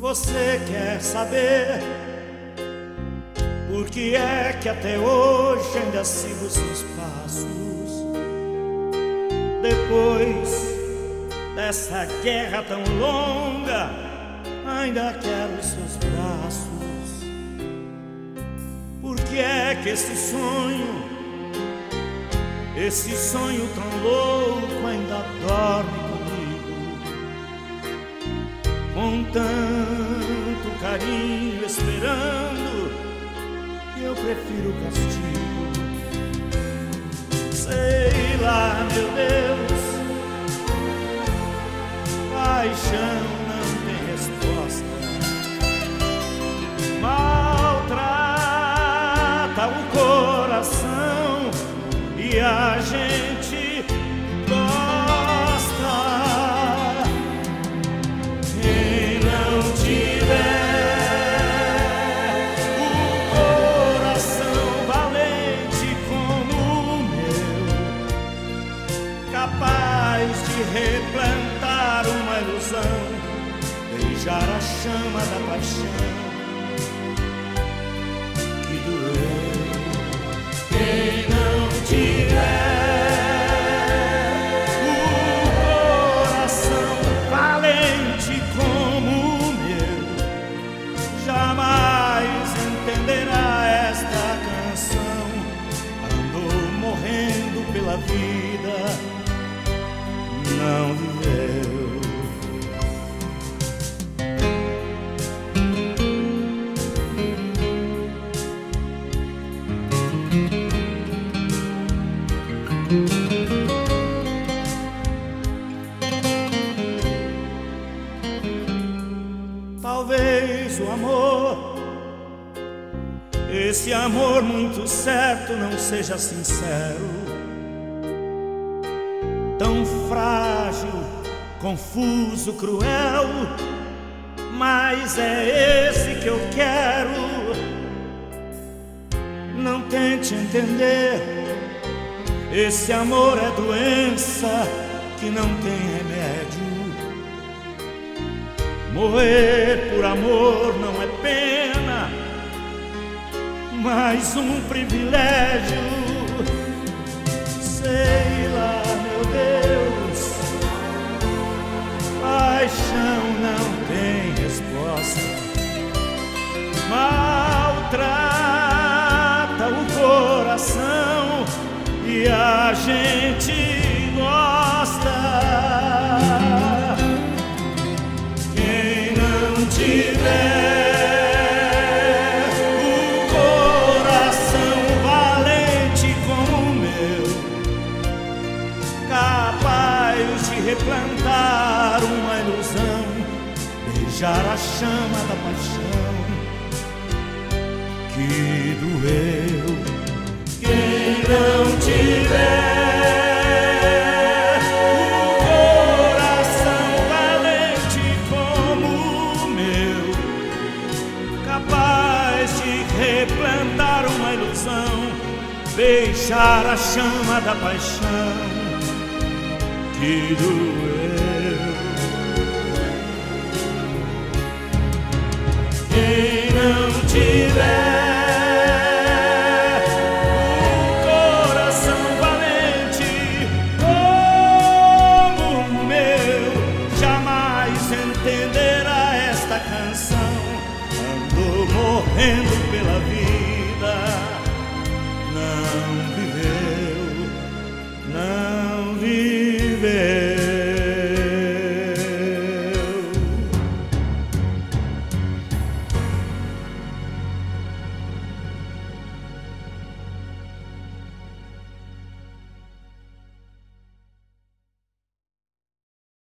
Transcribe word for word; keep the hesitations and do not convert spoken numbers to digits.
Você quer saber por que é que até hoje ainda sigo seus passos? Depois dessa guerra tão longa, ainda quero seus braços. Por que é que esse sonho, esse sonho tão louco ainda dorme comigo? Com tanto carinho esperando, eu prefiro o castigo. Sei lá, meu Deus, paixão não tem resposta. Maltrata o coração e a gente gosta. Quem não tiver o coração valente como o meu, capaz de replantar uma ilusão, beijar a chama da paixão que doeu. Quem não tiver o coração valente como o meu, jamais entenderá esta canção. Andou morrendo pela vida, não viveu. Talvez o amor, esse amor muito certo, não seja sincero, tão frágil, confuso, cruel, mas é esse que eu quero. Não tente entender, esse amor é doença que não tem remédio. Morrer por amor não é pena, mas um privilégio. Sei lá, meu Deus, paixão não tem resposta. Maltrata o coração e a gente gosta. Quem não tiver o coração valente como o meu, capaz de replantar uma ilusão, beijar a chama da paixão que doeu. Quem não tiver o coração valente como o meu, capaz de replantar uma ilusão, beijar a chama da paixão que doeu.